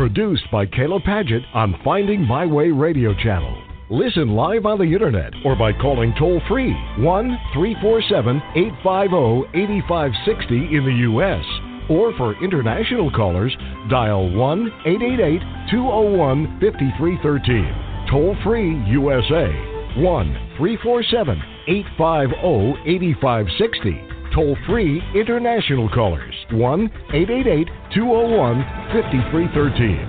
Produced by Kayla Padgett on Finding My Way Radio Channel. Listen live on the internet or by calling toll-free 1-347-850-8560 in the U.S. Or for international callers, dial 1-888-201-5313. Toll-free USA, 1-347-850-8560. Toll-free international callers, 1-888-201-5313.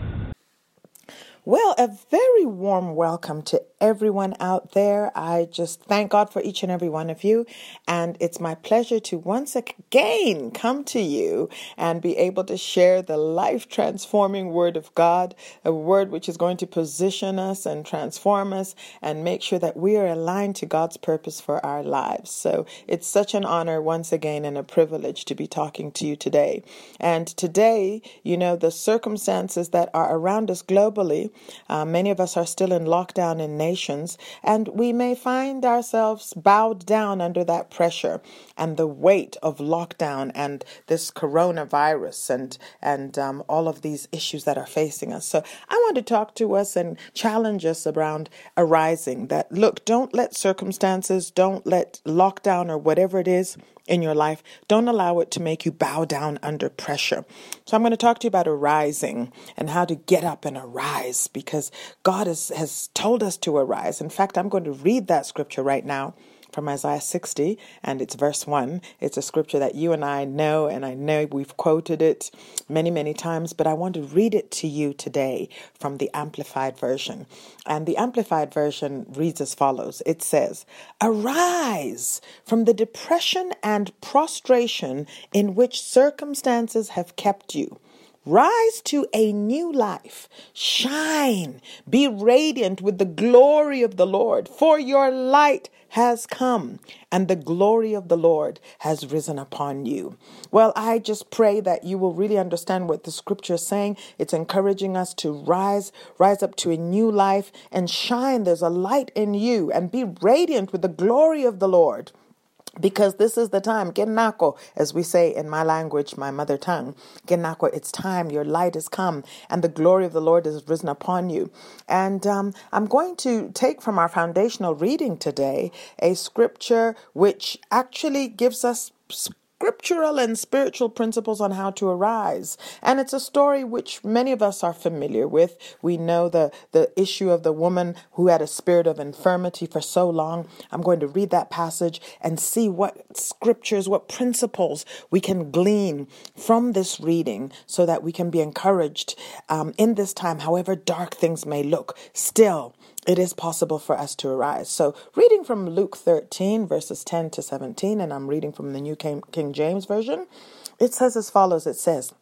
Well, a very warm welcome to everyone out there. I just thank God for each and every one of you. And it's my pleasure to once again come to you and be able to share the life-transforming Word of God, a word which is going to position us and transform us and make sure that we are aligned to God's purpose for our lives. So it's such an honor once again and a privilege to be talking to you today. And today, you know, the circumstances that are around us globally, many of us are still in lockdown in nations, and we may find ourselves bowed down under that pressure and the weight of lockdown and this coronavirus and all of these issues that are facing us. So I want to talk to us and challenge us around arising. That, look, don't let circumstances, don't let lockdown or whatever it is in your life, don't allow it to make you bow down under pressure. So I'm going to talk to you about arising and how to get up and arise, because God has told us to arise. In fact, I'm going to read that scripture right now from Isaiah 60, and it's verse 1. It's a scripture that you and I know, and I know we've quoted it many, many times, but I want to read it to you today from the Amplified Version. And the Amplified Version reads as follows. It says, "Arise from the depression and prostration in which circumstances have kept you. Rise to a new life. Shine. Be radiant with the glory of the Lord, for your light has come, and the glory of the Lord has risen upon you." Well, I just pray that you will really understand what the scripture is saying. It's encouraging us to rise up to a new life and shine. There's a light in you, and be radiant with the glory of the Lord. Because this is the time, Genako, as we say in my language, my mother tongue, Genako, it's time, your light has come, and the glory of the Lord has risen upon you. And I'm going to take from our foundational reading today a scripture which actually gives us scriptural and spiritual principles on how to arise. And it's a story which many of us are familiar with. We know the issue of the woman who had a spirit of infirmity for so long. I'm going to read that passage and see what scriptures, what principles we can glean from this reading so that we can be encouraged in this time, however dark things may look. Still, it is possible for us to arise. So reading from Luke 13, verses 10 to 17, and I'm reading from the New King James Version, it says as follows. It says,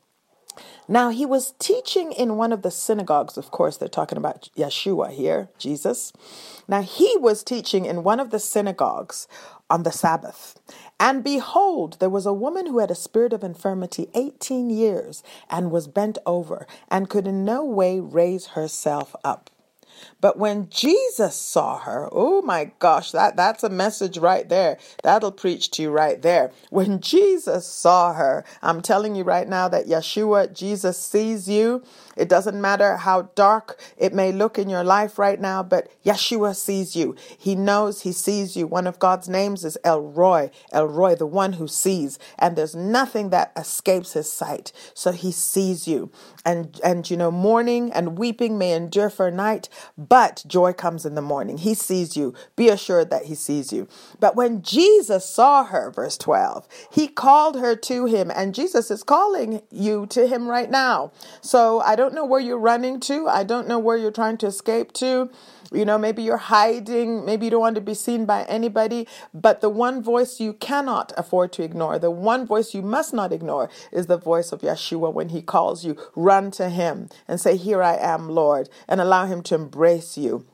"Now he was teaching in one of the synagogues." Of course, they're talking about Yeshua here, Jesus. "Now he was teaching in one of the synagogues on the Sabbath. And behold, there was a woman who had a spirit of infirmity 18 years and was bent over and could in no way raise herself up. But when Jesus saw her," oh my gosh, that's a message right there. That'll preach to you right there. When Jesus saw her, I'm telling you right now that Yeshua, Jesus sees you. It doesn't matter how dark it may look in your life right now, but Yeshua sees you. He knows, he sees you. One of God's names is El Roi, the one who sees. And there's nothing that escapes his sight. So he sees you. And you know, mourning and weeping may endure for a night, but joy comes in the morning. He sees you. Be assured that he sees you. But when Jesus saw her, verse 12, he called her to him, and Jesus is calling you to him right now. So I don't know where you're running to. I don't know where you're trying to escape to. You know, maybe you're hiding. Maybe you don't want to be seen by anybody. But the one voice you cannot afford to ignore, the one voice you must not ignore, is the voice of Yeshua when he calls you. Run to him and say, "Here I am, Lord," and allow him to embrace you.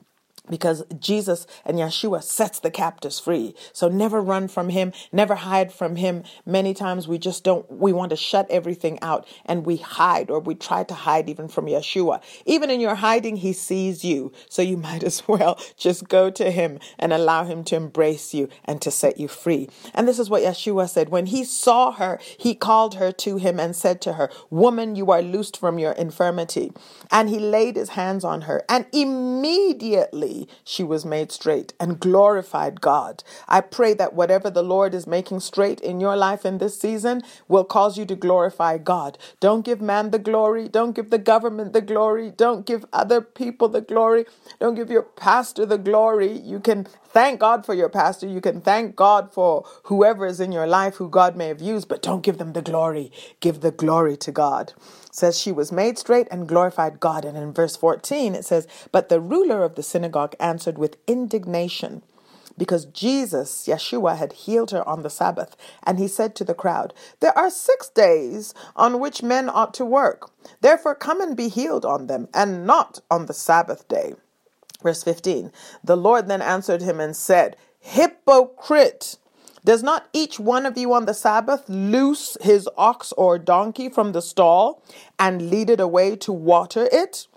because Jesus and Yeshua sets the captives free. So never run from him, never hide from him. Many times we want to shut everything out and we hide, or we try to hide even from Yeshua. Even in your hiding, he sees you. So you might as well just go to him and allow him to embrace you and to set you free. And this is what Yeshua said. When he saw her, he called her to him and said to her, "Woman, you are loosed from your infirmity." And he laid his hands on her, and immediately she was made straight and glorified God. I pray that whatever the Lord is making straight in your life in this season will cause you to glorify God. Don't give man the glory. Don't give the government the glory. Don't give other people the glory. Don't give your pastor the glory. You can thank God for your pastor. You can thank God for whoever is in your life who God may have used, but don't give them the glory. Give the glory to God. It says she was made straight and glorified God. And in verse 14, it says, "But the ruler of the synagogue answered with indignation, because Jesus, Yeshua, had healed her on the Sabbath. And he said to the crowd, 'There are 6 days on which men ought to work. Therefore come and be healed on them, and not on the Sabbath day.'" Verse 15, "The Lord then answered him and said, 'Hypocrite! Does not each one of you on the Sabbath loose his ox or donkey from the stall and lead it away to water it?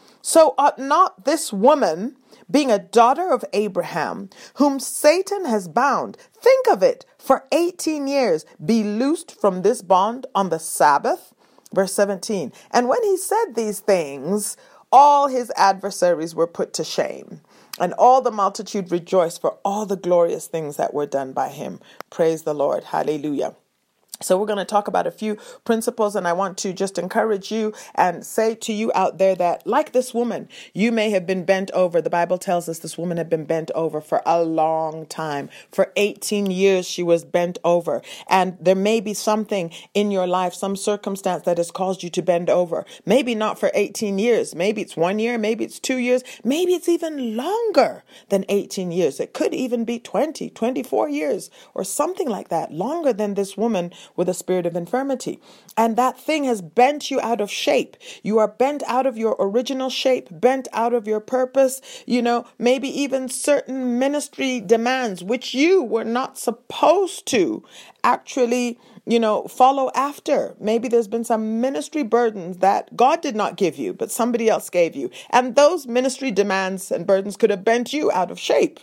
So ought not this woman, being a daughter of Abraham, whom Satan has bound, think of it, for 18 years, be loosed from this bond on the Sabbath?'" Verse 17, "And when he said these things, all his adversaries were put to shame, and all the multitude rejoiced for all the glorious things that were done by him." Praise the Lord. Hallelujah. So we're going to talk about a few principles, and I want to just encourage you and say to you out there that, like this woman, you may have been bent over. The Bible tells us this woman had been bent over for a long time. For 18 years, she was bent over. And there may be something in your life, some circumstance that has caused you to bend over. Maybe not for 18 years. Maybe it's 1 year. Maybe it's 2 years. Maybe it's even longer than 18 years. It could even be 20, 24 years or something like that, longer than this woman with a spirit of infirmity. And that thing has bent you out of shape. You are bent out of your original shape, bent out of your purpose, maybe even certain ministry demands, which you were not supposed to actually, follow after. Maybe there's been some ministry burdens that God did not give you, but somebody else gave you. And those ministry demands and burdens could have bent you out of shape.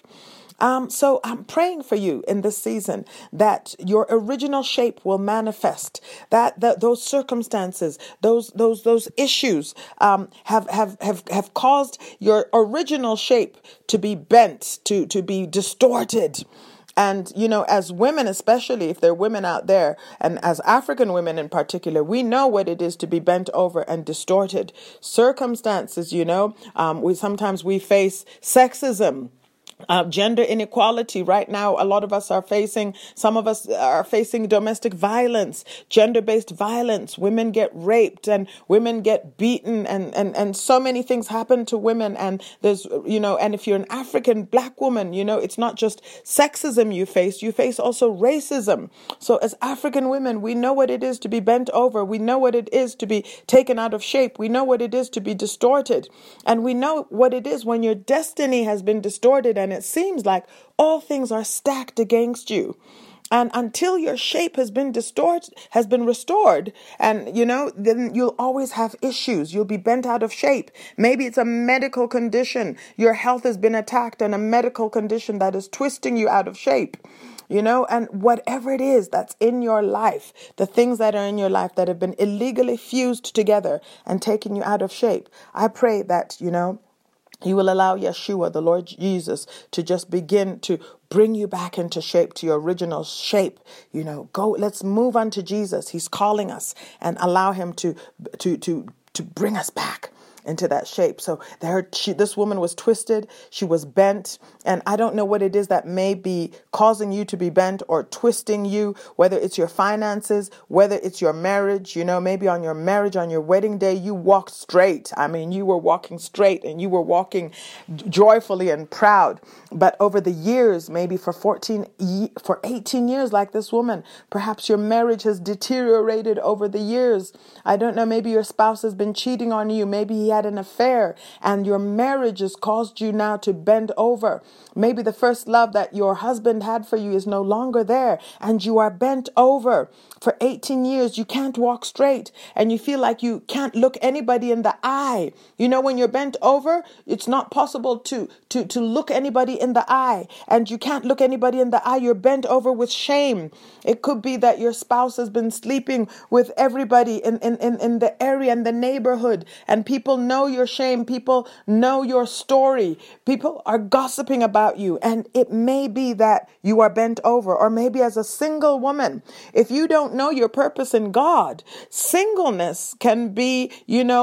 So I'm praying for you in this season that your original shape will manifest, that those circumstances, those issues, have caused your original shape to be bent, to be distorted. And, as women, especially if there are women out there, and as African women in particular, we know what it is to be bent over and distorted. Circumstances, sometimes we face sexism. Gender inequality. Right now, some of us are facing domestic violence, gender-based violence. Women get raped and women get beaten and so many things happen to women. And there's, and if you're an African black woman, it's not just sexism you face also racism. So as African women, we know what it is to be bent over. We know what it is to be taken out of shape. We know what it is to be distorted. And we know what it is when your destiny has been distorted and it seems like all things are stacked against you. And until your shape has been restored, and, then you'll always have issues. You'll be bent out of shape. Maybe it's a medical condition. Your health has been attacked and a medical condition that is twisting you out of shape. And whatever it is that's in your life, the things that are in your life that have been illegally fused together and taken you out of shape, I pray that, you will allow Yeshua, the Lord Jesus, to just begin to bring you back into shape, to your original shape. Let's move on to Jesus. He's calling us, and allow him to bring us back into that shape. So this woman was twisted. She was bent. And I don't know what it is that may be causing you to be bent or twisting you, whether it's your finances, whether it's your marriage. Maybe on your marriage, on your wedding day, you walked straight. You were walking straight and you were walking joyfully and proud. But over the years, maybe for 18 years, like this woman, perhaps your marriage has deteriorated over the years. I don't know. Maybe your spouse has been cheating on you. Maybe he had an affair, and your marriage has caused you now to bend over. Maybe the first love that your husband had for you is no longer there, and you are bent over. For 18 years, you can't walk straight, and you feel like you can't look anybody in the eye. You know, when you're bent over, it's not possible to look anybody in the eye, and you can't look anybody in the eye. You're bent over with shame. It could be that your spouse has been sleeping with everybody in the area and the neighborhood, and people know your shame. People know your story. People are gossiping about you, and it may be that you are bent over. Or maybe as a single woman, if you don't know your purpose in God, singleness can be,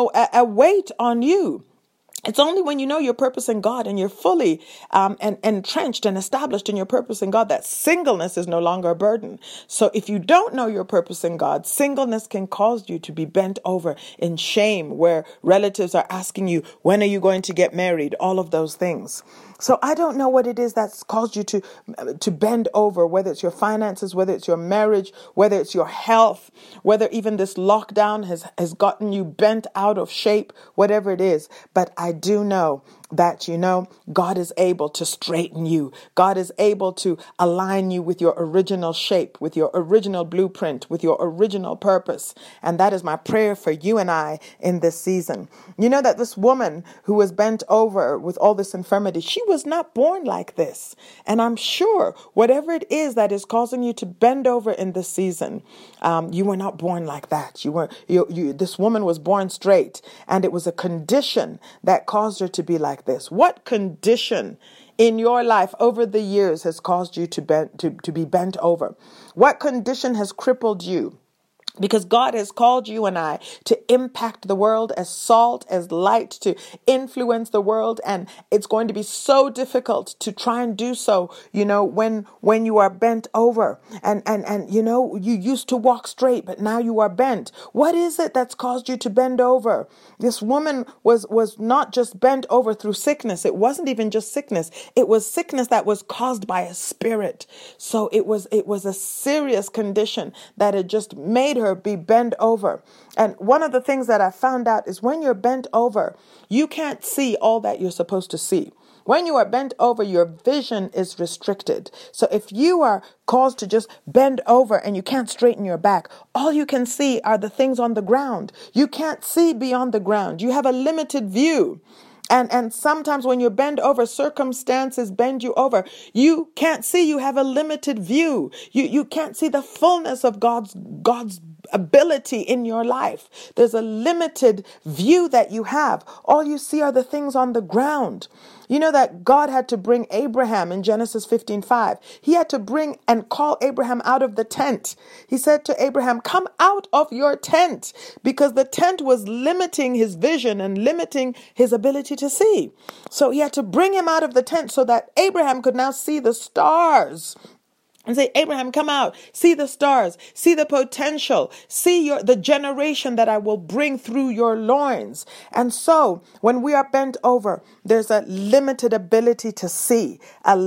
a weight on you. It's only when you know your purpose in God and you're fully and entrenched and established in your purpose in God that singleness is no longer a burden. So if you don't know your purpose in God, singleness can cause you to be bent over in shame, where relatives are asking you, when are you going to get married? All of those things. So I don't know what it is that's caused you to bend over, whether it's your finances, whether it's your marriage, whether it's your health, whether even this lockdown has gotten you bent out of shape, whatever it is. But I do know that, God is able to straighten you. God is able to align you with your original shape, with your original blueprint, with your original purpose. And that is my prayer for you and I in this season. You know that this woman who was bent over with all this infirmity, she was not born like this. And I'm sure whatever it is that is causing you to bend over in this season, you were not born like that. This woman was born straight, and it was a condition that caused her to be like this. What condition in your life over the years has caused you to be bent over? What condition has crippled you? Because God has called you and I to impact the world as salt, as light, to influence the world. And it's going to be so difficult to try and do so, when you are bent over and you used to walk straight, but now you are bent. What is it that's caused you to bend over? This woman was not just bent over through sickness. It wasn't even just sickness. It was sickness that was caused by a spirit. So it was a serious condition that had just made her be bent over. And one of the things that I found out is when you're bent over, you can't see all that you're supposed to see. When you are bent over, your vision is restricted. So if you are caused to just bend over and you can't straighten your back, all you can see are the things on the ground. You can't see beyond the ground. You have a limited view. And sometimes when you're bent over, circumstances bend you over. You can't see. You have a limited view. You can't see the fullness of God's ability in your life. There's a limited view that you have. All you see are the things on the ground. You know that God had to bring Abraham in Genesis 15:5. He had to bring and call Abraham out of the tent. He said to Abraham, come out of your tent, because the tent was limiting his vision and limiting his ability to see. So he had to bring him out of the tent so that Abraham could now see the stars. And say, Abraham, come out, see the stars, see the potential, see the generation that I will bring through your loins. And so when we are bent over, there's a limited ability to see,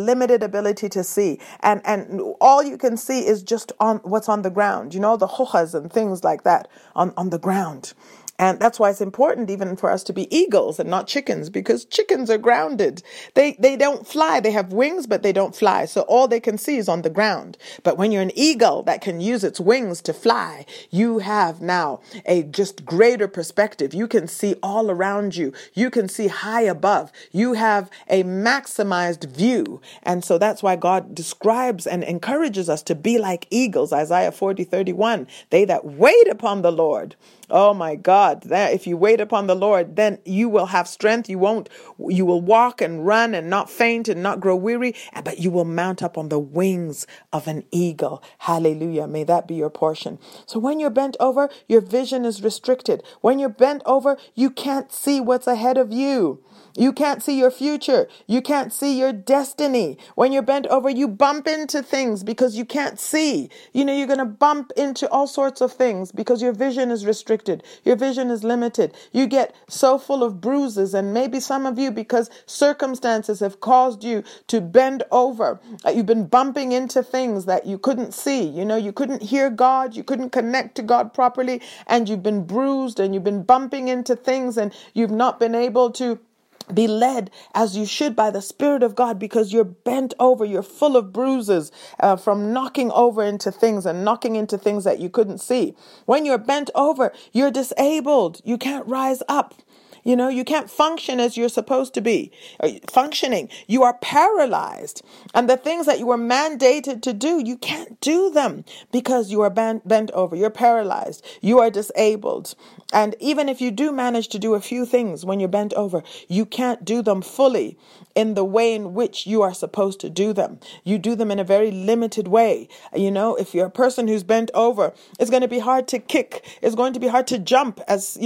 And all you can see is just on what's on the ground, the hojas and things like that on the ground. And that's why it's important even for us to be eagles and not chickens, because chickens are grounded. They don't fly. They have wings, but they don't fly. So all they can see is on the ground. But when you're an eagle that can use its wings to fly, you have now a just greater perspective. You can see all around you. You can see high above. You have a maximized view. And so that's why God describes and encourages us to be like eagles. Isaiah 40:31, they that wait upon the Lord. Oh my God, that if you wait upon the Lord, then you will have strength. You will walk and run and not faint and not grow weary, but you will mount up on the wings of an eagle. Hallelujah. May that be your portion. So when you're bent over, your vision is restricted. When you're bent over, you can't see what's ahead of you. You can't see your future. You can't see your destiny. When you're bent over, you bump into things because you can't see. You're going to bump into all sorts of things because your vision is restricted. Your vision is limited. You get so full of bruises, and maybe some of you, because circumstances have caused you to bend over. You've been bumping into things that you couldn't see. You couldn't hear God. You couldn't connect to God properly, and you've been bruised, and you've been bumping into things, and you've not been able to be led as you should by the Spirit of God because you're bent over. You're full of bruises from knocking over into things and knocking into things that you couldn't see. When you're bent over, you're disabled. You can't rise up. You can't function as you're supposed to be functioning. You are paralyzed. And the things that you were mandated to do, you can't do them because you are bent over. You're paralyzed. You are disabled. And even if you do manage to do a few things when you're bent over, you can't do them fully in the way in which you are supposed to do them. You do them in a very limited way. If you're a person who's bent over, it's going to be hard to kick. It's going to be hard to jump.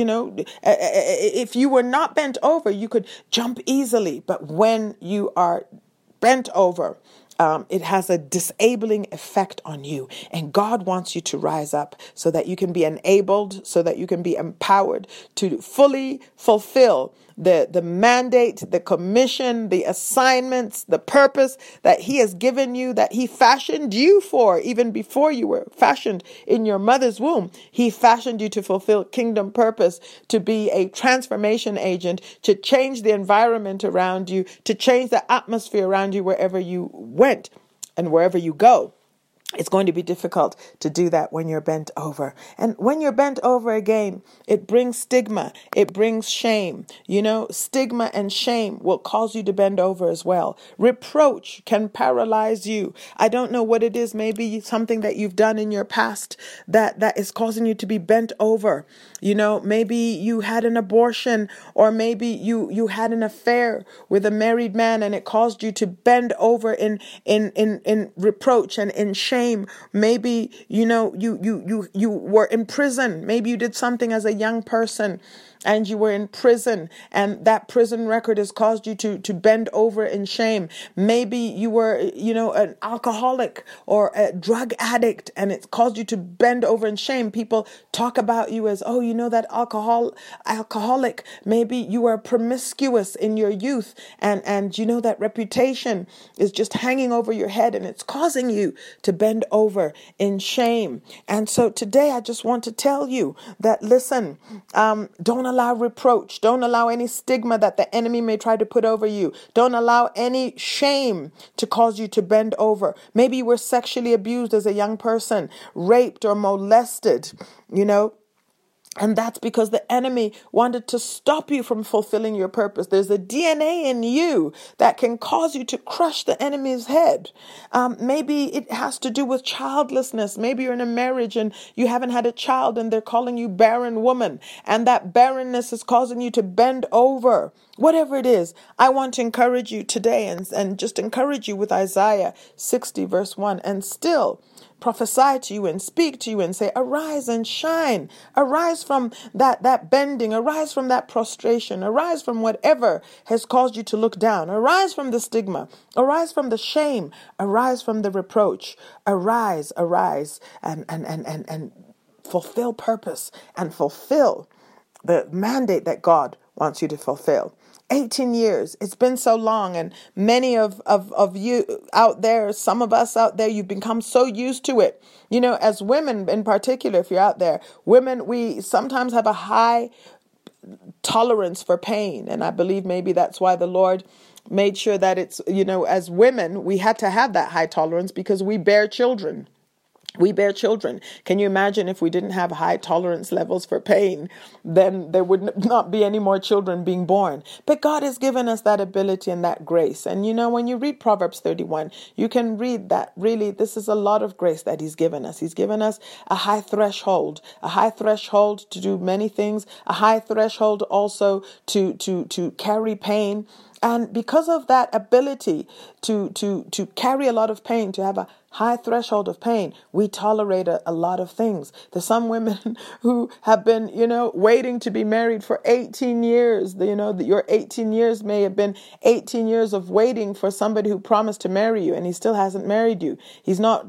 If you were not bent over, you could jump easily. But when you are bent over, it has a disabling effect on you. And God wants you to rise up so that you can be enabled, so that you can be empowered to fully fulfill the mandate, the commission, the assignments, the purpose that He has given you, that He fashioned you for, even before you were fashioned in your mother's womb. He fashioned you to fulfill kingdom purpose, to be a transformation agent, to change the environment around you, to change the atmosphere around you wherever you went and wherever you go. It's going to be difficult to do that when you're bent over. And when you're bent over again, it brings stigma. It brings shame. Stigma and shame will cause you to bend over as well. Reproach can paralyze you. I don't know what it is. Maybe something that you've done in your past that is causing you to be bent over. Maybe you had an abortion, or maybe you had an affair with a married man and it caused you to bend over in reproach and in shame. Maybe, you were in prison. Maybe you did something as a young person and you were in prison, and that prison record has caused you to bend over in shame. Maybe you were, an alcoholic or a drug addict, and it's caused you to bend over in shame. People talk about you as, that alcoholic. Maybe you were promiscuous in your youth, and that reputation is just hanging over your head, and it's causing you to bend over in shame. And so today I just want to tell you that, listen, don't allow reproach. Don't allow any stigma that the enemy may try to put over you. Don't allow any shame to cause you to bend over. Maybe you were sexually abused as a young person, raped or molested, And that's because the enemy wanted to stop you from fulfilling your purpose. There's a DNA in you that can cause you to crush the enemy's head. Maybe it has to do with childlessness. Maybe you're in a marriage and you haven't had a child and they're calling you barren woman. And that barrenness is causing you to bend over. Whatever it is, I want to encourage you today and just encourage you with Isaiah 60 verse 1. And still prophesy to you and speak to you and say, arise and shine. Arise from that bending. Arise from that prostration. Arise from whatever has caused you to look down. Arise from the stigma. Arise from the shame. Arise from the reproach. Arise and fulfill purpose and fulfill the mandate that God wants you to fulfill. 18 years. It's been so long. And many of you out there, some of us out there, you've become so used to it. As women in particular, if you're out there, women, we sometimes have a high tolerance for pain. And I believe maybe that's why the Lord made sure that it's, as women, we had to have that high tolerance because we bear children. We bear children. Can you imagine if we didn't have high tolerance levels for pain, then there would not be any more children being born. But God has given us that ability and that grace. And when you read Proverbs 31, you can read that really this is a lot of grace that He's given us. He's given us a high threshold to do many things, a high threshold also to carry pain. And because of that ability to carry a lot of pain, to have a high threshold of pain, we tolerate a lot of things. There's some women who have been, waiting to be married for 18 years. Your 18 years may have been 18 years of waiting for somebody who promised to marry you, and he still hasn't married you. He's not,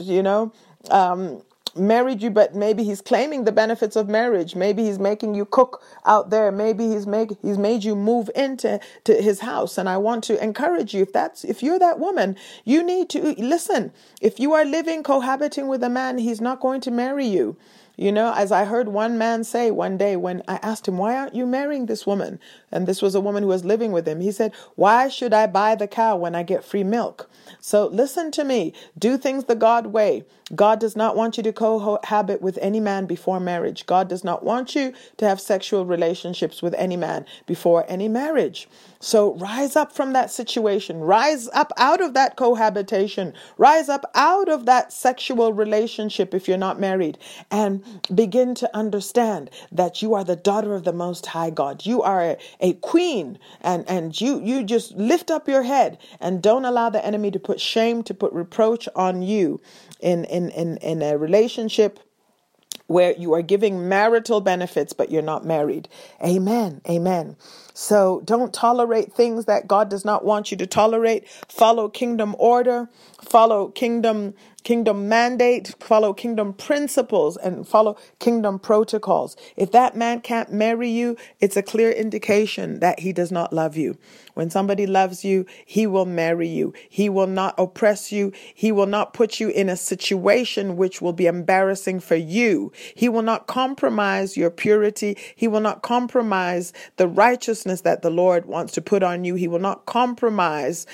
married you, but maybe he's claiming the benefits of marriage. Maybe he's making you cook out there. Maybe he's made you move into his house. And I want to encourage you, if you're that woman, you need to listen. If you are cohabiting with a man, he's not going to marry you. As I heard one man say one day when I asked him, why aren't you marrying this woman? And this was a woman who was living with him. He said, why should I buy the cow when I get free milk? So listen to me. Do things the God way. God does not want you to cohabit with any man before marriage. God does not want you to have sexual relationships with any man before any marriage. So rise up from that situation. Rise up out of that cohabitation. Rise up out of that sexual relationship if you're not married, and begin to understand that you are the daughter of the Most High God. You are a queen, and you just lift up your head and don't allow the enemy to put shame, to put reproach on you in a relationship where you are giving marital benefits, but you're not married. Amen. Amen. So don't tolerate things that God does not want you to tolerate. Follow kingdom order, follow kingdom mandate, follow kingdom principles, and follow kingdom protocols. If that man can't marry you, it's a clear indication that he does not love you. When somebody loves you, he will marry you. He will not oppress you. He will not put you in a situation which will be embarrassing for you. He will not compromise your purity. He will not compromise the righteousness that the Lord wants to put on you. He will not compromise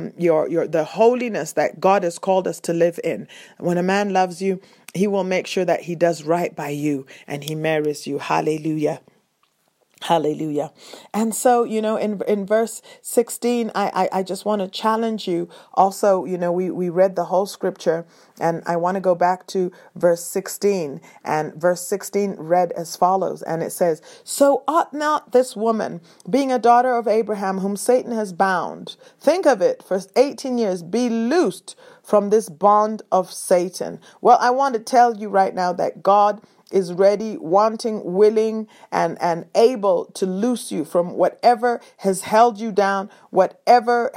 the holiness that God has called us to live in. When a man loves you, he will make sure that he does right by you and he marries you. Hallelujah. Hallelujah. And so, in verse 16, I just want to challenge you. Also, we read the whole scripture, and I want to go back to verse 16. And verse 16 read as follows, and it says, so ought not this woman, being a daughter of Abraham, whom Satan has bound, think of it, for 18 years, be loosed from this bond of Satan. Well, I want to tell you right now that God is ready, wanting, willing, and able to loose you from whatever has held you down, whatever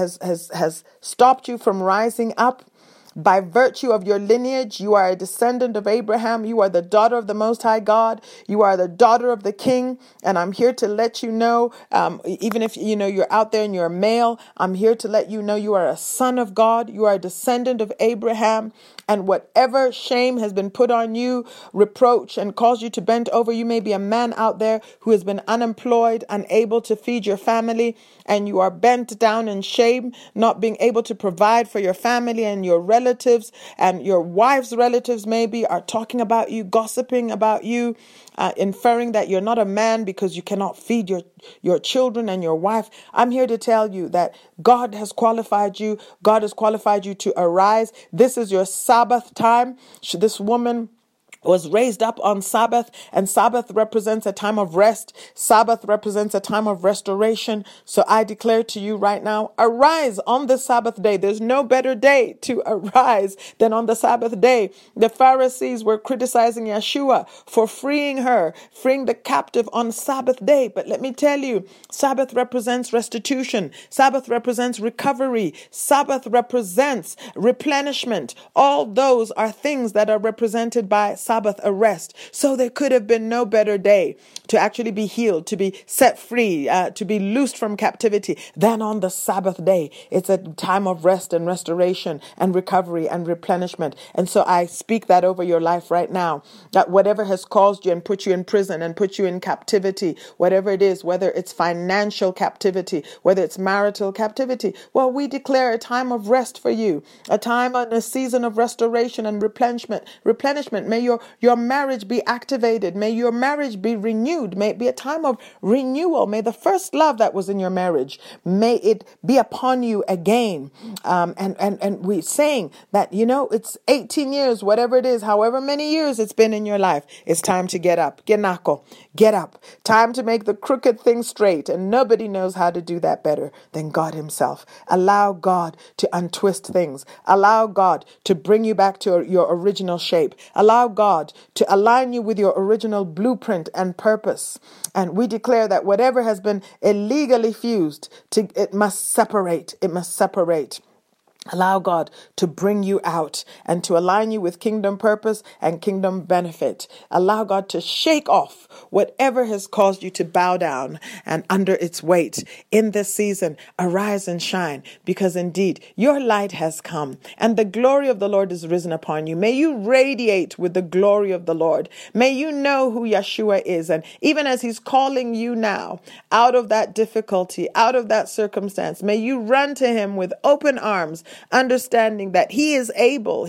has stopped you from rising up. By virtue of your lineage, you are a descendant of Abraham. You are the daughter of the Most High God. You are the daughter of the King. And I'm here to let you know, even if you're out there and you're a male, I'm here to let you know you are a son of God. You are a descendant of Abraham. And whatever shame has been put on you, reproach, and caused you to bend over, you may be a man out there who has been unemployed, unable to feed your family, and you are bent down in shame, not being able to provide for your family, and your relatives and your wife's relatives maybe are talking about you, gossiping about you, inferring that you're not a man because you cannot feed your children and your wife. I'm here to tell you that God has qualified you. God has qualified you to arise. This is your Sabbath time. This woman was raised up on Sabbath, and Sabbath represents a time of rest. Sabbath represents a time of restoration. So I declare to you right now, arise on the Sabbath day. There's no better day to arise than on the Sabbath day. The Pharisees were criticizing Yeshua for freeing the captive on Sabbath day. But let me tell you, Sabbath represents restitution. Sabbath represents recovery. Sabbath represents replenishment. All those are things that are represented by Sabbath arrest. So there could have been no better day to actually be healed, to be set free, to be loosed from captivity than on the Sabbath day. It's a time of rest and restoration and recovery and replenishment. And so I speak that over your life right now, that whatever has caused you and put you in prison and put you in captivity, whatever it is, whether it's financial captivity, whether it's marital captivity, well, we declare a time of rest for you, a time and a season of restoration and replenishment. May your your marriage be activated. May your marriage be renewed. May it be a time of renewal. May the first love that was in your marriage, may it be upon you again. And we're saying that, it's 18 years, whatever it is, however many years it's been in your life, it's time to get up. Get up. Time to make the crooked thing straight. And nobody knows how to do that better than God himself. Allow God to untwist things. Allow God to bring you back to your original shape. Allow God to align you with your original blueprint and purpose. And we declare that whatever has been illegally fused, it must separate. It must separate. Allow God to bring you out and to align you with kingdom purpose and kingdom benefit. Allow God to shake off whatever has caused you to bow down and under its weight. In this season, arise and shine, because indeed your light has come and the glory of the Lord is risen upon you. May you radiate with the glory of the Lord. May you know who Yeshua is. And even as he's calling you now out of that difficulty, out of that circumstance, may you run to him with open arms, understanding that he's able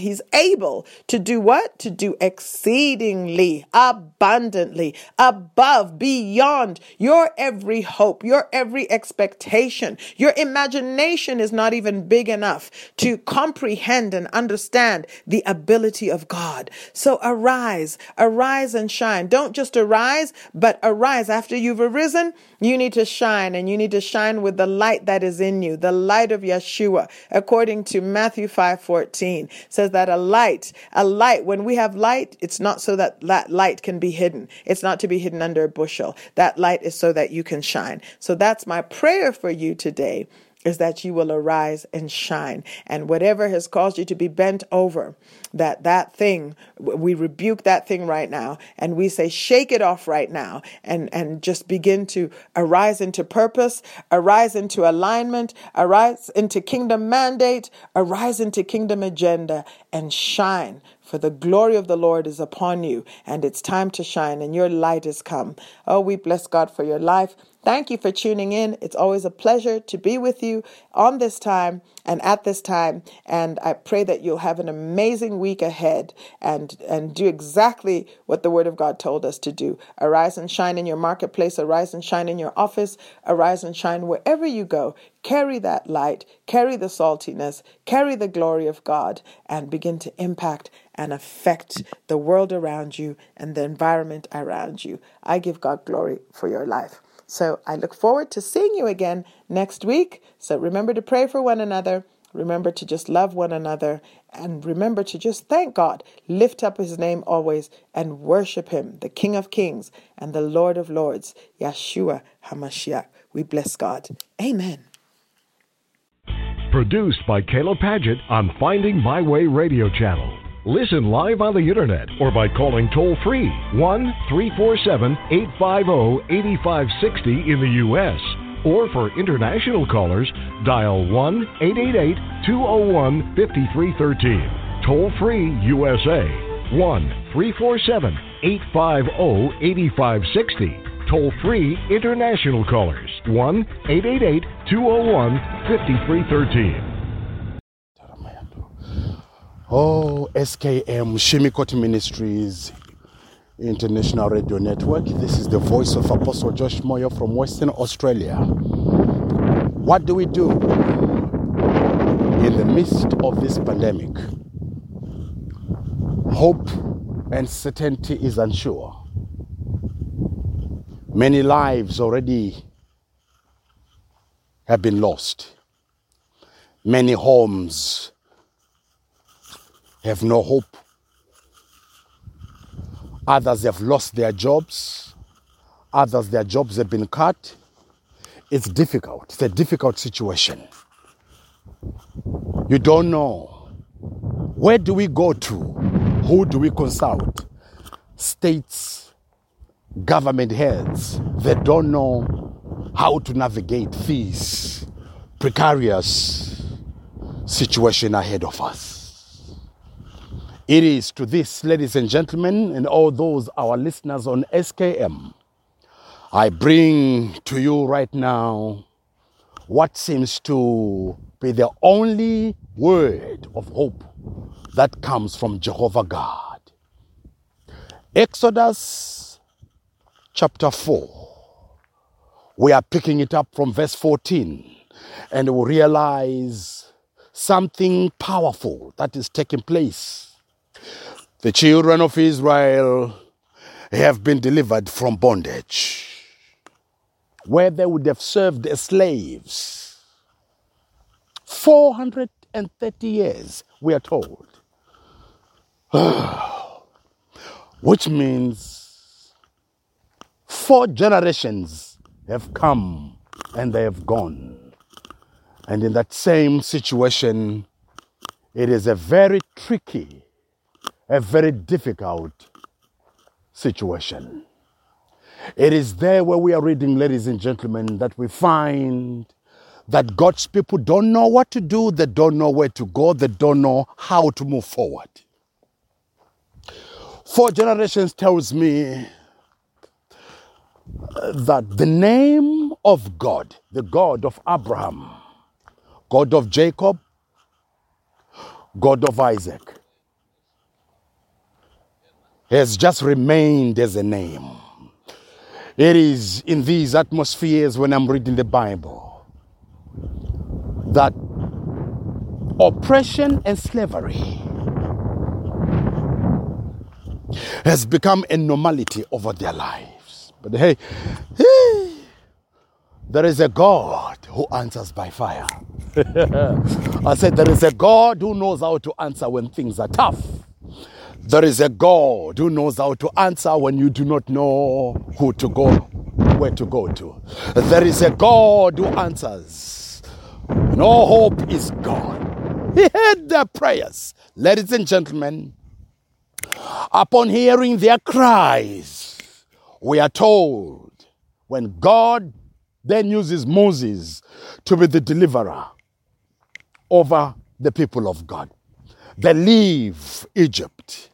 to do what? To do exceedingly, abundantly, above, beyond your every hope, your every expectation. Your imagination is not even big enough to comprehend and understand the ability of God. So arise and shine. Don't just arise, but arise. After you've arisen, you need to shine, and you need to shine with the light that is in you, the light of Yeshua, according to Matthew 5:14, says that a light, when we have light, it's not so that light can be hidden. It's not to be hidden under a bushel. That light is so that you can shine. So that's my prayer for you today, is that you will arise and shine. And whatever has caused you to be bent over, that thing, we rebuke that thing right now. And we say, shake it off right now and just begin to arise into purpose, arise into alignment, arise into kingdom mandate, arise into kingdom agenda, and shine. For the glory of the Lord is upon you, and it's time to shine, and your light has come. Oh, we bless God for your life. Thank you for tuning in. It's always a pleasure to be with you on this time and at this time. And I pray that you'll have an amazing week ahead and do exactly what the Word of God told us to do. Arise and shine in your marketplace. Arise and shine in your office. Arise and shine wherever you go. Carry that light. Carry the saltiness. Carry the glory of God, and begin to impact and affect the world around you and the environment around you. I give God glory for your life. So I look forward to seeing you again next week. So remember to pray for one another. Remember to just love one another. And remember to just thank God. Lift up his name always and worship him, the King of Kings and the Lord of Lords, Yeshua HaMashiach. We bless God. Amen. Produced by Caleb Paget on Finding My Way Radio Channel. Listen live on the internet or by calling toll-free 1-347-850-8560 in the U.S. Or for international callers, dial 1-888-201-5313. Toll-free USA, 1-347-850-8560. Toll-free international callers, 1-888-201-5313. Oh, SKM, Shimikot Ministries International Radio Network. This is the voice of Apostle Josh Moyo from Western Australia. What do we do in the midst of this pandemic? Hope and certainty is unsure. Many lives already have been lost. Many homes have no hope. Others have lost their jobs. Others, their jobs have been cut. It's difficult. It's a difficult situation. You don't know. Where do we go to? Who do we consult? States, government heads, they don't know how to navigate this precarious situation ahead of us. It is to this, ladies and gentlemen, and all those our listeners on SKM, I bring to you right now what seems to be the only word of hope that comes from Jehovah God. Exodus chapter 4. We are picking it up from verse 14, and we realize something powerful that is taking place. The children of Israel have been delivered from bondage, where they would have served as slaves 430 years, we are told. Which means 4 generations have come and they have gone. And in that same situation, it is a very tricky, a very difficult situation. It is there where we are reading, ladies and gentlemen, that we find that God's people don't know what to do, they don't know where to go, they don't know how to move forward. 4 generations tells me that the name of God, the God of Abraham, God of Jacob, God of Isaac, has just remained as a name. It is in these atmospheres when I'm reading the Bible that oppression and slavery has become a normality over their lives. But hey, there is a God who answers by fire. I said there is a God who knows how to answer when things are tough. There is a God who knows how to answer when you do not know who to go, where to go to. There is a God who answers when all hope is gone. He heard their prayers. Ladies and gentlemen, upon hearing their cries, we are told when God then uses Moses to be the deliverer over the people of God, they leave Egypt.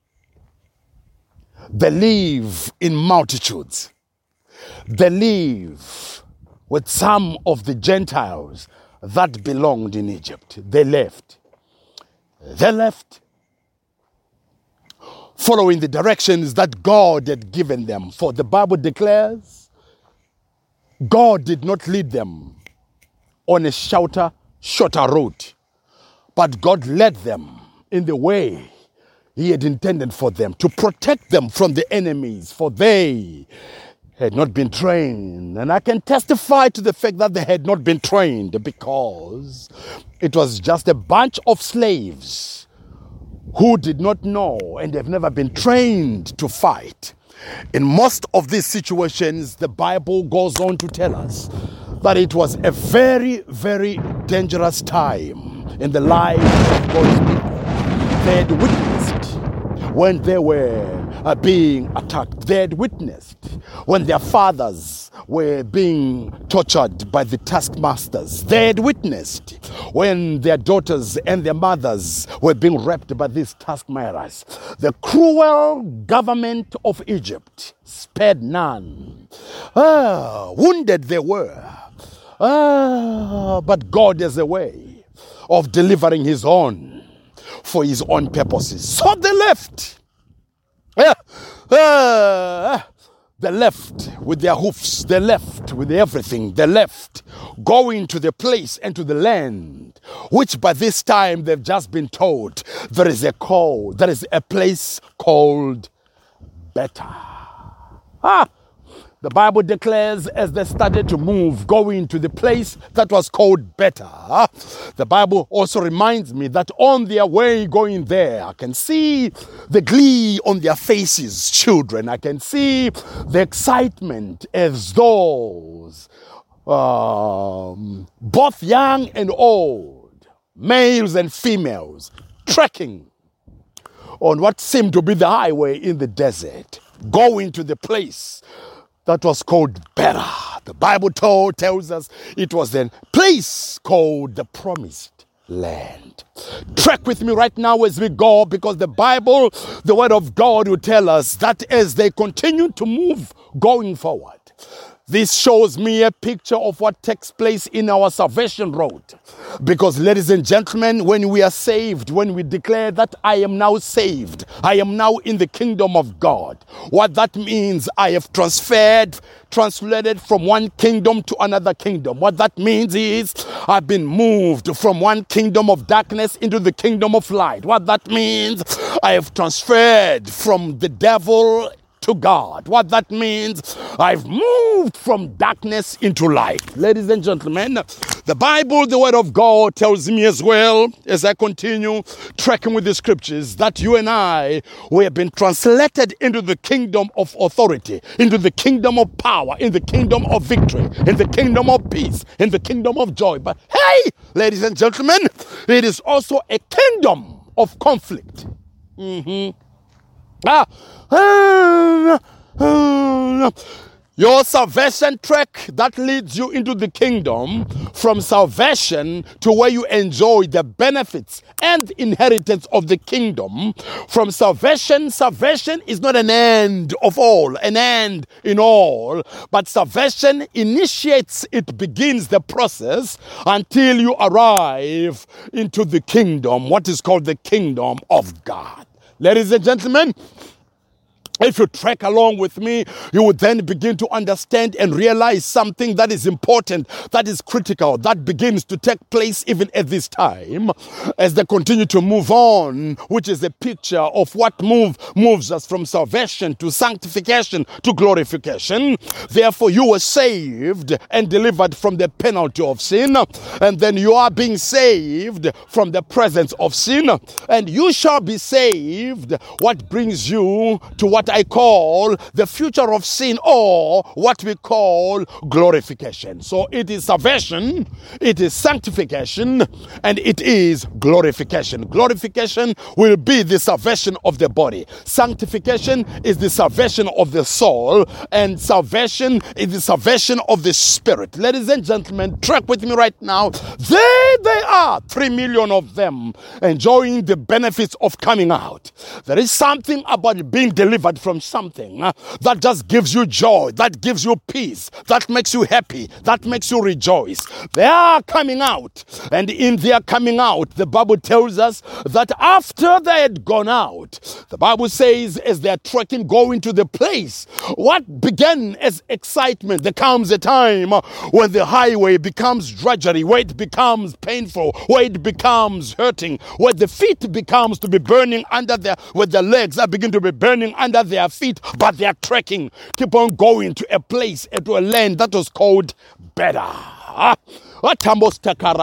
They leave in multitudes. They leave with some of the Gentiles that belonged in Egypt. They left. They left following the directions that God had given them. For the Bible declares, God did not lead them on a shorter route, but God led them in the way He had intended for them, to protect them from the enemies, for they had not been trained. And I can testify to the fact that they had not been trained because it was just a bunch of slaves who did not know and have never been trained to fight. In most of these situations, the Bible goes on to tell us that it was a very, very dangerous time in the lives of God's people. They had witnessed when they were being attacked. They had witnessed when their fathers were being tortured by the taskmasters. They had witnessed when their daughters and their mothers were being raped by these taskmasters. The cruel government of Egypt spared none. Wounded they were. But God has a way of delivering His own for His own purposes. So they left. They left with their hoofs. They left with everything. They left going to the place and to the land, which by this time they've just been told there is a call. There is a place called Bethel. The Bible declares as they started to move, going to the place that was called Bethel. The Bible also reminds me that on their way going there, I can see the glee on their faces, children. I can see the excitement as those, both young and old, males and females, trekking on what seemed to be the highway in the desert, going to the place that was called Bethel. The Bible tells us it was a place called the Promised Land. Track with me right now as we go, because the Bible, the Word of God, will tell us that as they continue to move going forward, This shows me a picture of what takes place in our salvation road. Because, ladies and gentlemen, when we are saved, when we declare that I am now saved, I am now in the kingdom of God, what that means, I have translated from one kingdom to another kingdom. What that means is I've been moved from one kingdom of darkness into the kingdom of light. What that means, I have transferred from the devil to God. What that means, I've moved from darkness into light. Ladies and gentlemen, the Bible, the Word of God, tells me as well, as I continue tracking with the scriptures, that you and I, we have been translated into the kingdom of authority, into the kingdom of power, in the kingdom of victory, in the kingdom of peace, in the kingdom of joy. But hey, ladies and gentlemen, it is also a kingdom of conflict. Your salvation trek that leads you into the kingdom, from salvation to where you enjoy the benefits and inheritance of the kingdom. From salvation is not an end of all, an end in all, but salvation initiates, it begins the process until you arrive into the kingdom, what is called the kingdom of God. Ladies and gentlemen, if you trek along with me, you would then begin to understand and realize something that is important, that is critical, that begins to take place even at this time as they continue to move on, which is a picture of what moves us from salvation to sanctification to glorification. Therefore, you were saved and delivered from the penalty of sin, and then you are being saved from the presence of sin, and you shall be saved, what brings you to what I call the future of sin, or what we call glorification. So it is salvation, it is sanctification, and it is glorification. Glorification will be the salvation of the body. Sanctification is the salvation of the soul, and salvation is the salvation of the spirit. Ladies and gentlemen, track with me right now. There they are, 3 million of them, enjoying the benefits of coming out. There is something about being delivered from something that just gives you joy, that gives you peace, that makes you happy, that makes you rejoice. They are coming out, and in their coming out, the Bible tells us that after they had gone out, the Bible says as they are trekking, going to the place, what began as excitement, there comes a time when the highway becomes drudgery, where it becomes painful, where it becomes hurting, where the feet becomes to be burning under their, where the legs are begin to be burning under their feet, but they are trekking, keep on going to a place, to a land that was called better. Ladies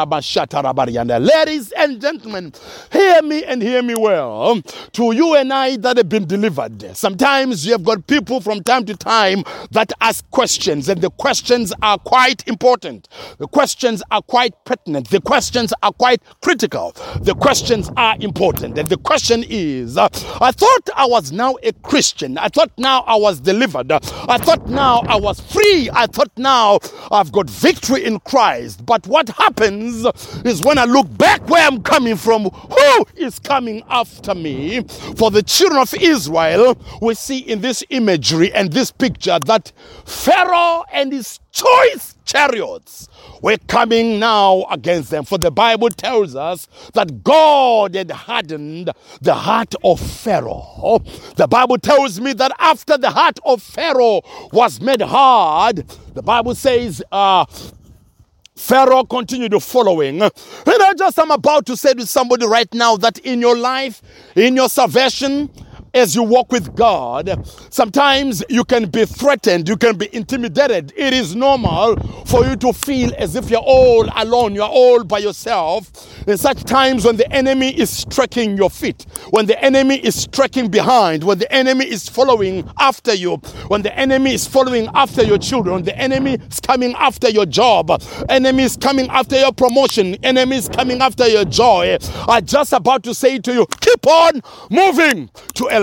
and gentlemen, hear me and hear me well. To you and I that have been delivered, sometimes you have got people from time to time that ask questions, and the questions are quite important. The questions are quite pertinent. The questions are quite critical. The questions are important. And the question is, I thought I was now a Christian. I thought now I was delivered. I thought now I was free. I thought now I've got victory in Christ. But what happens is when I look back where I'm coming from, who is coming after me? For the children of Israel, we see in this imagery and this picture that Pharaoh and his choice chariots were coming now against them. For the Bible tells us that God had hardened the heart of Pharaoh. The Bible tells me that after the heart of Pharaoh was made hard, the Bible says, Pharaoh continued following. And I'm about to say to somebody right now that in your life, in your salvation, as you walk with God, sometimes you can be threatened, you can be intimidated. It is normal for you to feel as if you're all alone, you're all by yourself. In such times when the enemy is striking your feet, when the enemy is striking behind, when the enemy is following after you, when the enemy is following after your children, the enemy is coming after your job, enemy is coming after your promotion, enemy is coming after your joy, I'm just about to say to you, keep on moving to a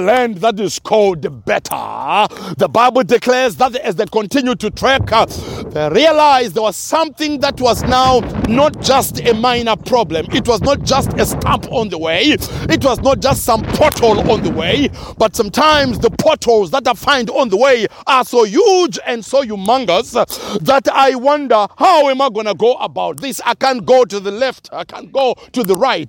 land that is called Better. The Bible declares that as they continued to trek, they realized there was something that was now not just a minor problem. It was not just a stump on the way. It was not just some pothole on the way. But sometimes the potholes that I find on the way are so huge and so humongous that I wonder, how am I going to go about this? I can't go to the left. I can't go to the right.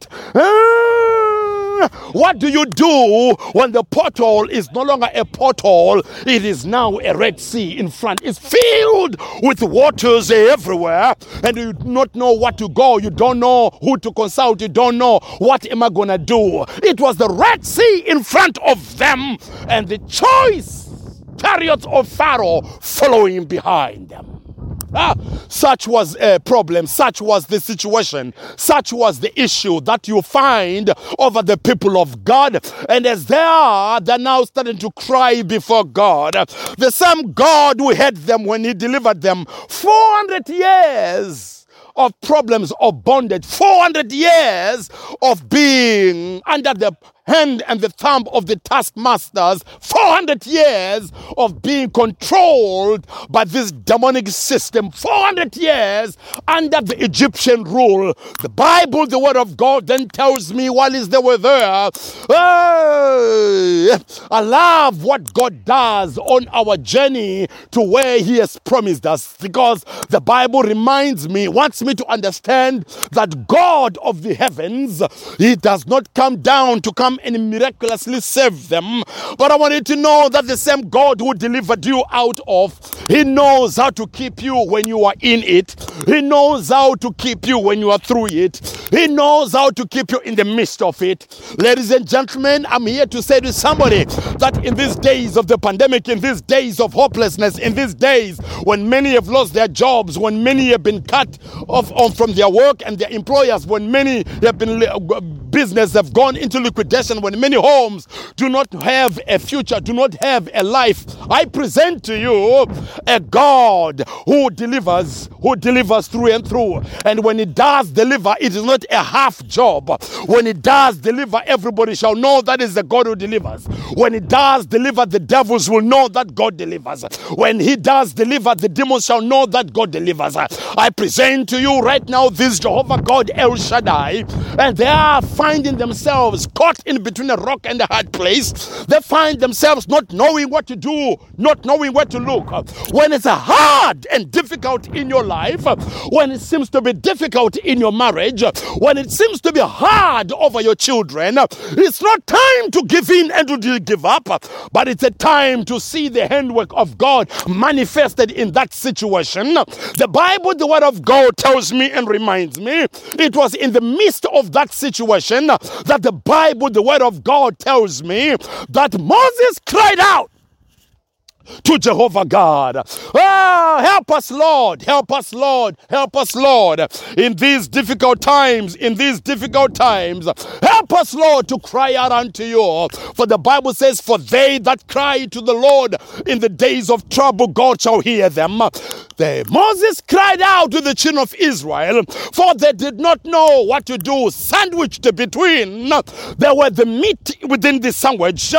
What do you do when the pothole is no longer a pothole? It is now a Red Sea in front. It's filled with waters everywhere, and you do not know what to go. You don't know who to consult. You don't know what am I going to do. It was the Red Sea in front of them, and the choice chariots of Pharaoh following behind them. Such was a problem, such was the situation, such was the issue that you find over the people of God. And as they're now starting to cry before God. The same God who had them when he delivered them 400 years of problems of bondage, 400 years of being under the hand and the thumb of the taskmasters, 400 years of being controlled by this demonic system, 400 years under the Egyptian rule. The Bible, the word of God, then tells me while they were there, I love what God does on our journey to where he has promised us, because the Bible reminds me, wants me to understand that God of the heavens, he does not come down to come and miraculously save them. But I want you to know that the same God who delivered you out of, he knows how to keep you when you are in it. He knows how to keep you when you are through it. He knows how to keep you in the midst of it. Ladies and gentlemen, I'm here to say to somebody that in these days of the pandemic, in these days of hopelessness, in these days when many have lost their jobs, when many have been cut off from their work and their employers, when many have been business have gone into liquidation, when many homes do not have a future, do not have a life, I present to you a God who delivers through and through. And when he does deliver, it is not a half job. When he does deliver, everybody shall know that is the God who delivers. When he does deliver, the devils will know that God delivers. When he does deliver, the demons shall know that God delivers. I present to you right now this Jehovah God El Shaddai, and they are finding themselves caught in between a rock and a hard place. They find themselves not knowing what to do, not knowing where to look. When it's hard and difficult in your life, when it seems to be difficult in your marriage, when it seems to be hard over your children, it's not time to give in and to give up, but it's a time to see the handwork of God manifested in that situation. The Bible, the word of God, tells me and reminds me, it was in the midst of that situation that the Bible, the word of God, tells me that Moses cried out to Jehovah God. Help us, Lord. Help us, Lord. Help us, Lord. In these difficult times, help us, Lord, to cry out unto you. For the Bible says, for they that cry to the Lord in the days of trouble, God shall hear them. Moses cried out to the children of Israel, for they did not know what to do. Sandwiched between, there were the meat within the sandwich.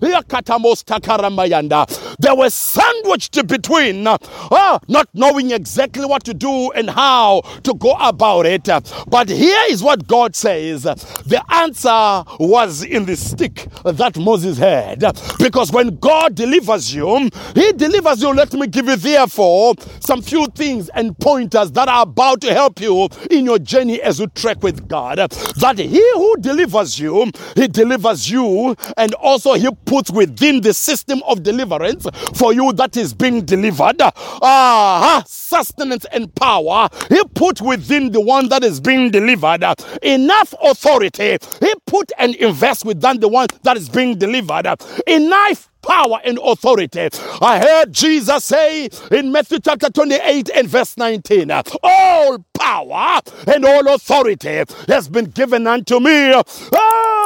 They were sandwiched between, not knowing exactly what to do and how to go about it. But here is what God says. The answer was in the stick that Moses had. Because when God delivers you, he delivers you. Let me give you therefore some few things and pointers that are about to help you in your journey as you trek with God. That he who delivers you, he delivers you, and also he puts within the system of deliverance for you that is being delivered, sustenance and power. He put within the one that is being delivered enough authority. He put and invest within the one that is being delivered enough power and authority. I heard Jesus say in Matthew chapter 28 and verse 19, all power and all authority has been given unto me.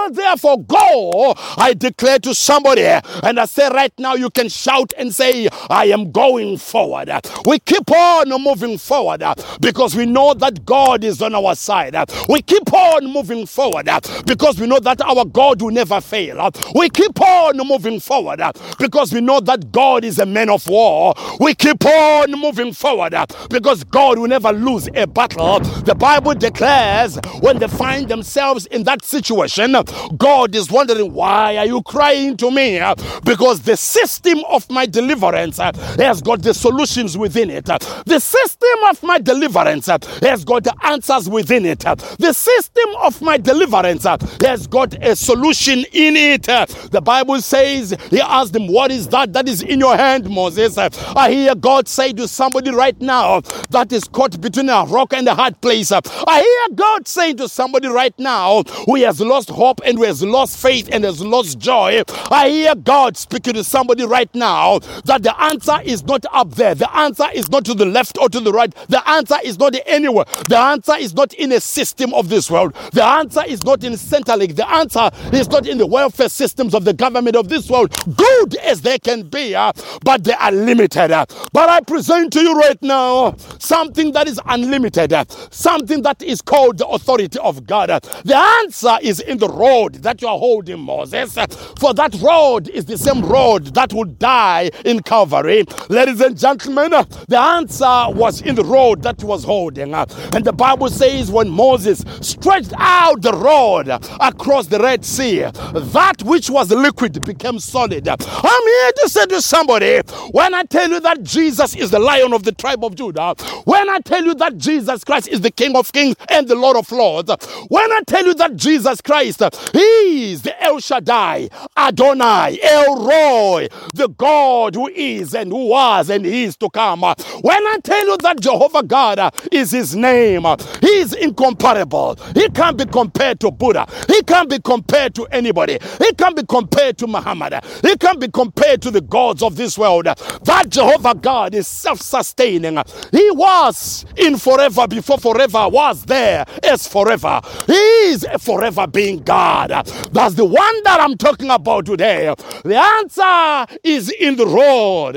shall therefore go. I declare to somebody, and I say right now, you can shout and say, I am going forward. We keep on moving forward because we know that God is on our side. We keep on moving forward because we know that our God will never fail. We keep on moving forward because we know that God is a man of war. We keep on moving forward because God will never lose a battle. The Bible declares when they find themselves in that situation, God is wondering, why are you crying to me? Because the system of my deliverance has got the solutions within it. The system of my deliverance has got the answers within it. The system of my deliverance has got a solution in it. The Bible says, he asked him, what is that is in your hand, Moses? I hear God say to somebody right now that is caught between a rock and a hard place. I hear God saying to somebody right now who has lost hope and who has lost faith and has lost joy. I hear God speaking to somebody right now that the answer is not up there. The answer is not to the left or to the right. The answer is not anywhere. The answer is not in a system of this world. The answer is not in Centrelink. The answer is not in the welfare systems of the government of this world, good as they can be, but they are limited. But I present to you right now something that is unlimited, something that is called the authority of God. The answer is in the road that you are holding, Moses, for that road is the same road that would die in Calvary. Ladies and gentlemen, the answer was in the road that he was holding. And the Bible says when Moses stretched out the rod across the Red Sea, that which was liquid became solid. I'm here to say to somebody, when I tell you that Jesus is the Lion of the tribe of Judah, when I tell you that Jesus Christ is the King of Kings and the Lord of Lords, when I tell you that Jesus Christ, he is the El Shaddai, Adonai, El Roy, the God who is and who was and is to come. When I tell you that Jehovah God is his name, he is incomparable. He can't be compared to Buddha. He can't be compared to anybody. He can't be compared to Muhammad. He can't be compared to the gods of this world. That Jehovah God is self-sustaining. He was in forever before forever was there as forever. He is a forever being God. That's the one that I'm talking about today. The answer is in the road.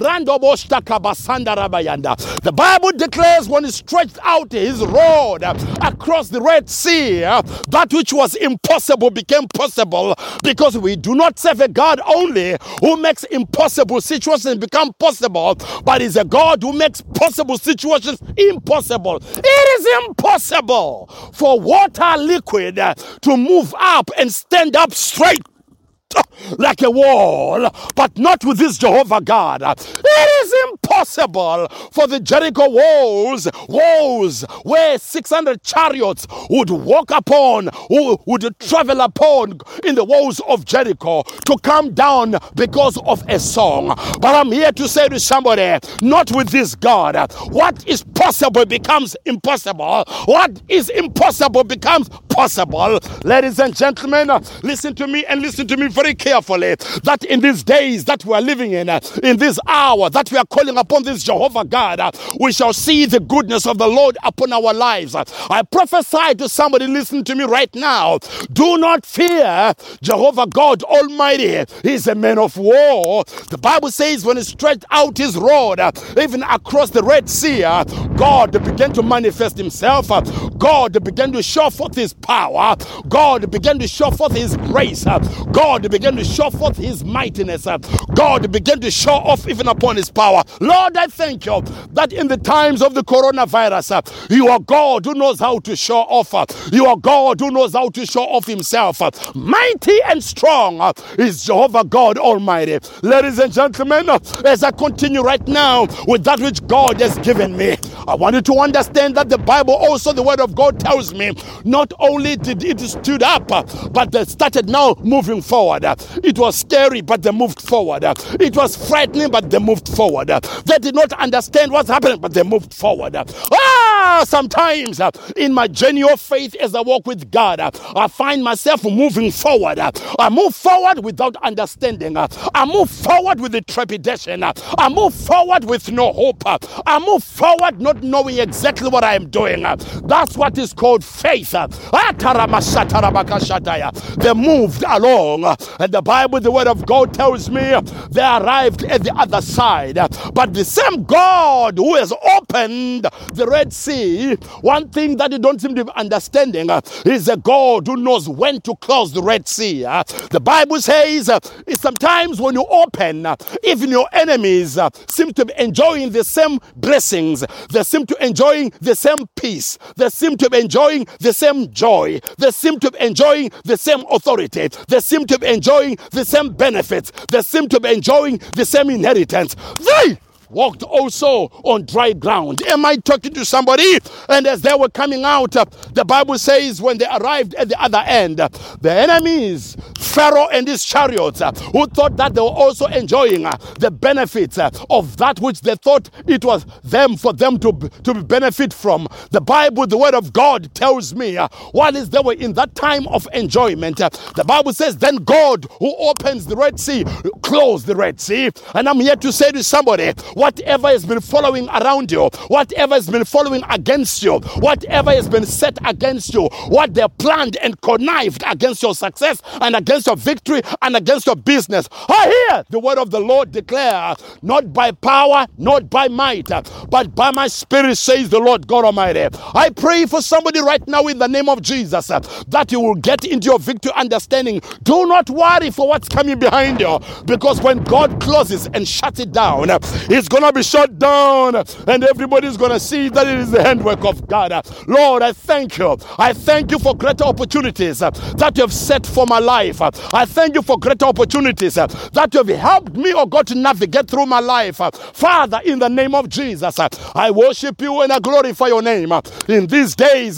The Bible declares when he stretched out his rod across the Red Sea, that which was impossible became possible, because we do not serve a God only who makes impossible situations become possible, but is a God who makes possible situations impossible. It is impossible for water liquid to move up and stand up straight like a wall, but not with this Jehovah God. It is impossible for the Jericho walls where 600 chariots would walk upon, who would travel upon in the walls of Jericho, to come down because of a song. But I'm here to say to somebody, not with this God. What is possible becomes impossible. What is impossible becomes possible. Ladies and gentlemen, listen to me and listen to me very carefully, that in these days that we are living in this hour that we are calling upon this Jehovah God, we shall see the goodness of the Lord upon our lives. I prophesy to somebody listening to me right now, do not fear Jehovah God Almighty. He is a man of war. The Bible says when he stretched out his rod, even across the Red Sea, God began to manifest himself. God began to show forth his power. God began to show forth his grace. God began to show forth his mightiness. God began to show off even upon his power. Lord, I thank you that in the times of the coronavirus, you are God who knows how to show off. You are God who knows how to show off himself. Mighty and strong is Jehovah God Almighty. Ladies and gentlemen, as I continue right now with that which God has given me, I want you to understand that the Bible, also the word of God, tells me not only did it stood up, but they started now moving forward. It was scary, but they moved forward. It was frightening, but they moved forward. They did not understand what's happening, but they moved forward. Sometimes in my journey of faith as I walk with God, I find myself moving forward. I move forward without understanding. I move forward with the trepidation. I move forward with no hope. I move forward not knowing exactly what I am doing. That's what is called faith. They moved along, and the Bible, the word of God tells me they arrived at the other side. But the same God who has opened the Red Sea, one thing that you don't seem to be understanding is a God who knows when to close the Red Sea. The Bible says sometimes when you open, even your enemies seem to be enjoying the same blessings. They seem to be enjoying the same peace. They seem to be enjoying the same joy. They seem to be enjoying the same authority. They seem to be enjoying the same benefits. They seem to be enjoying the same inheritance. They walked also on dry ground. Am I talking to somebody? And as they were coming out, the Bible says when they arrived at the other end, the enemies, Pharaoh and his chariots, who thought that they were also enjoying the benefits of that which they thought it was them for them to benefit from. The Bible, the word of God tells me, while they were in that time of enjoyment, the Bible says, then God who opens the Red Sea, closed the Red Sea. And I'm here to say to somebody, whatever has been following around you, whatever has been following against you, whatever has been set against you, what they planned and connived against your success and against your victory and against your business, I hear the word of the Lord declare, not by power, not by might, but by my spirit, says the Lord God Almighty. I pray for somebody right now in the name of Jesus that you will get into your victory understanding. Do not worry for what's coming behind you, because when God closes and shuts it down, it's going to be shut down, and everybody's going to see that it is the handwork of God. Lord, I thank you. I thank you for greater opportunities that you have set for my life. I thank you for greater opportunities that you have helped me, oh God, to navigate through my life. Father, in the name of Jesus, I worship you and I glorify your name in these days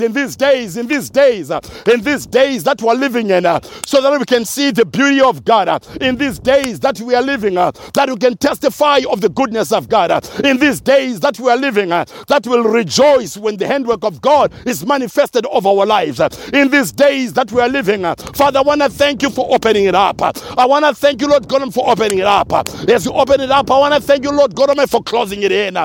that we're living in, so that we can see the beauty of God. In these days that we are living, that we can testify of the goodness of God. In these days that we are living, that will rejoice when the handwork of God is manifested over our lives. In these days that we are living, Father, I want to thank you for opening it up. I want to thank you, Lord God, for opening it up. As you open it up, I want to thank you, Lord God, for closing it in.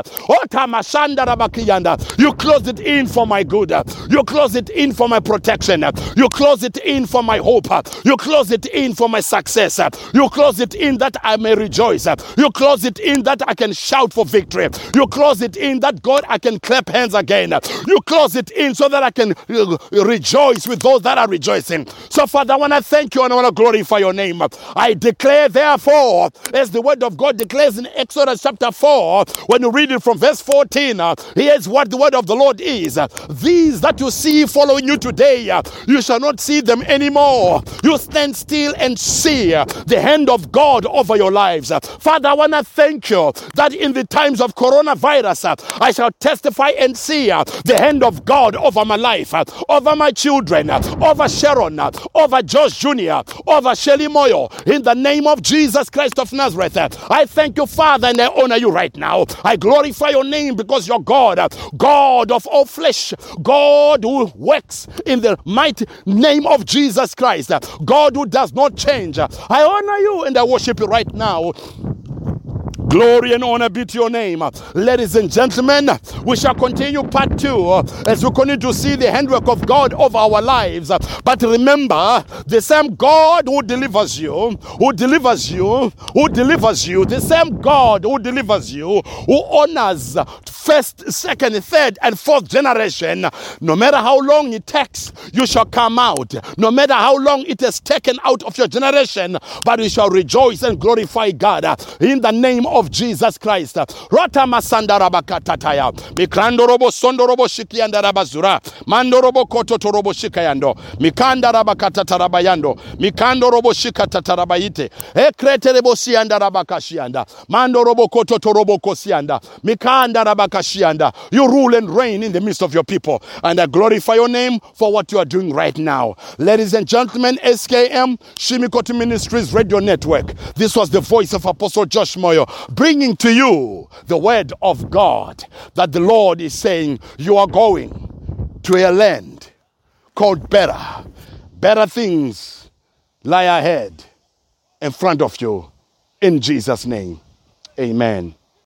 You closed it in for my good. You closed it in for my protection. You closed it in for my hope. You closed it in for my success. You closed it in that I may rejoice. You closed it in that I can shout for victory. You close it in that, God, I can clap hands again. You close it in so that I can rejoice with those that are rejoicing. So, Father, I want to thank you and I want to glorify your name. I declare, therefore, as the word of God declares in Exodus chapter 4, when you read it from verse 14, here's what the word of the Lord is. These that you see following you today, you shall not see them anymore. You stand still and see the hand of God over your lives. Father, I want to thank you that in the times of coronavirus, I shall testify and see the hand of God over my life, over my children, over Sharon, over Josh Jr., over Shelly Moyo. In the name of Jesus Christ of Nazareth, I thank you, Father, and I honor you right now. I glorify your name because you're God, God of all flesh, God who works in the mighty name of Jesus Christ, God who does not change. I honor you and I worship you right now. Glory and honor be to your name. Ladies and gentlemen, we shall continue part 2 as we continue to see the handwork of God over our lives. But remember, the same God who delivers you, the same God who delivers you, who honors first, second, third, and fourth generation, no matter how long it takes, you shall come out. No matter how long it has taken out of your generation, but you shall rejoice and glorify God in the name of Jesus Christ. Rota masanda rabakatataya. Mikando robo sondo robo shikianda rabazura. Mando robo koto to robo shikayando. Mikanda rabakatata rabayando. Mikando robo shikatata rabayite. Ekrete rebo sianda rabakashianda. Mando robo koto to robo kosianda. Mikanda rabakashianda. You rule and reign in the midst of your people. And I glorify your name for what you are doing right now. Ladies and gentlemen, SKM, Shimikoti Ministries Radio Network. This was the voice of Apostle Josh Moyo. bringing to you the word of God that the Lord is saying you are going to a land called better. Better things lie ahead in front of you. In Jesus' name, amen.